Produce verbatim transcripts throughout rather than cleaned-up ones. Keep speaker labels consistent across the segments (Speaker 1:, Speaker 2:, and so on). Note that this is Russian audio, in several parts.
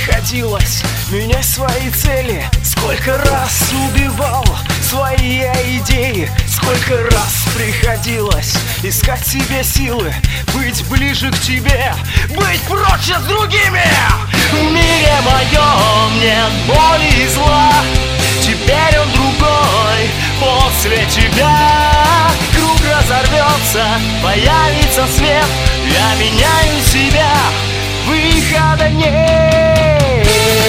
Speaker 1: приходилось менять свои цели. Сколько раз убивал свои идеи, сколько раз приходилось искать себе силы, быть ближе к тебе, быть проще с другими. В мире моем нет боли и зла, теперь он другой после тебя. Круг разорвется, появится свет, я меняю себя, выхода нет.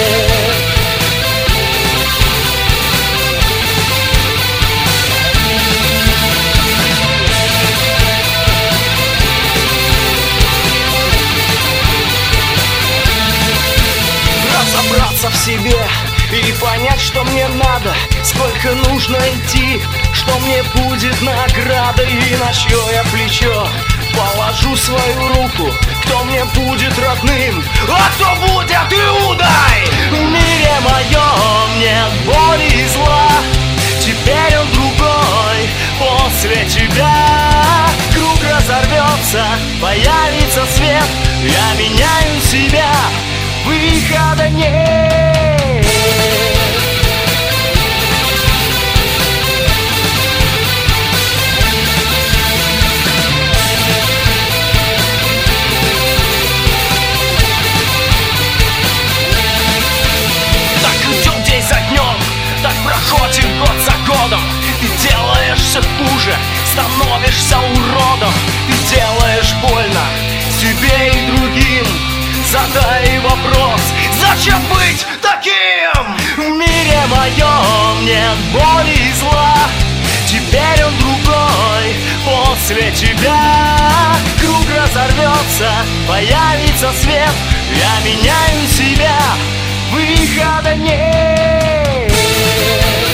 Speaker 1: Разобраться в себе и понять, что мне надо, сколько нужно идти, что мне будет награда, и на чье я плечо положу свою руку, кто мне будет родным, а кто будет Иудой. В мире моем нет боли и зла, теперь он другой после тебя. Круг разорвется, появится свет, я меняю себя, выхода нет. Проходит год за годом, ты делаешься хуже, становишься уродом, ты делаешь больно себе и другим. Задай вопрос, зачем быть таким? В мире моем нет боли и зла, теперь он другой после тебя. Круг разорвется, появится свет, я меняю себя, выхода нет.